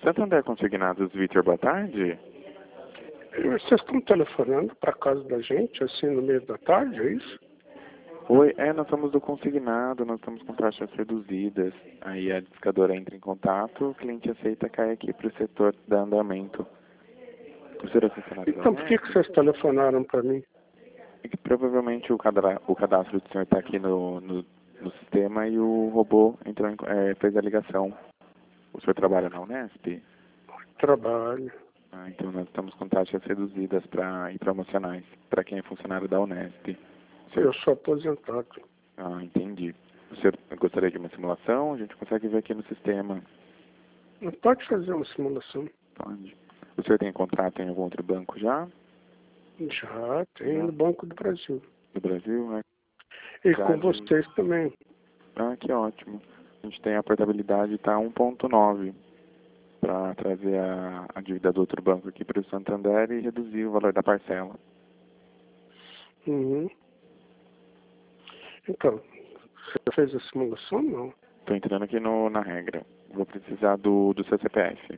Santander Consignados, Vitor, boa tarde. Vocês estão telefonando para casa da gente, assim, no meio da tarde, é isso? Oi, nós somos do consignado, nós estamos com taxas reduzidas. Aí a discadora entra em contato, o cliente aceita, cai aqui para o setor da andamento. O senhor é funcionário da Então por que vocês telefonaram para mim? É que provavelmente o cadastro do senhor está aqui no sistema e o robô entrou fez a ligação. O senhor trabalha na Unesp? Trabalho. Então nós estamos com taxas reduzidas e promocionais para quem é funcionário da Unesp. Eu sou aposentado. Entendi. O senhor gostaria de uma simulação? A gente consegue ver aqui no sistema. Não pode fazer uma simulação? Pode. O senhor tem contrato em algum outro banco já? Já, tem no Banco do Brasil. Do Brasil, né? E com vocês também. Que ótimo. A gente tem a portabilidade, está 1.9 para trazer a dívida do outro banco aqui para o Santander e reduzir o valor da parcela. Uhum. Então, você fez a simulação ou não? Estou entrando aqui na regra. Vou precisar do seu CPF.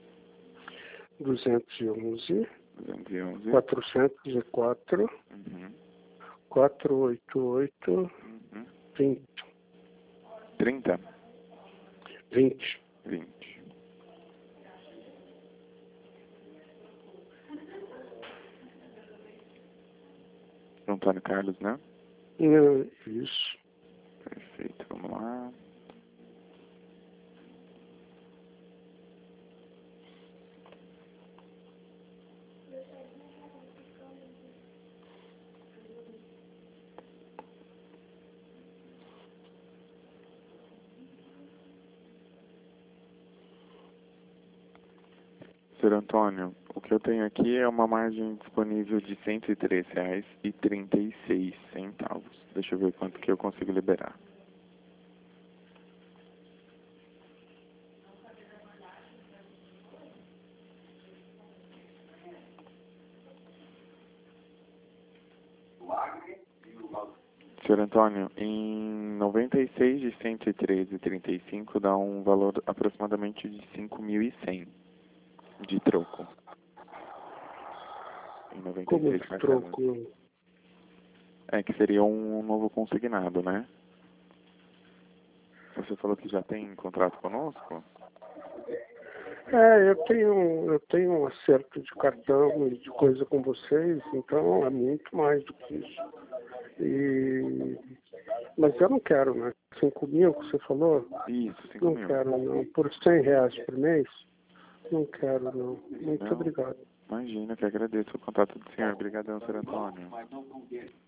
211 404 404 488 20 30 20. 20. Antônio Carlos, né? Isso. Perfeito, vamos lá. Senhor Antônio, o que eu tenho aqui é uma margem disponível de R$ 103,36. Deixa eu ver quanto que eu consigo liberar. Senhor Antônio, em 96 de 113,35 dá um valor aproximadamente de 5.100 de troco. Em 96 Como de troco? Que seria um novo consignado, né? Você falou que já tem contrato conosco? Eu tenho um acerto de cartão e de coisa com vocês, então é muito mais do que isso. Mas eu não quero, né? 5 mil que você falou? Isso, 5 não mil. Não quero, não. Por R$ 100 por mês? Não quero, não. Muito Não, obrigado. Imagina, que agradeço o contato do senhor. Obrigadão, senhor Antônio.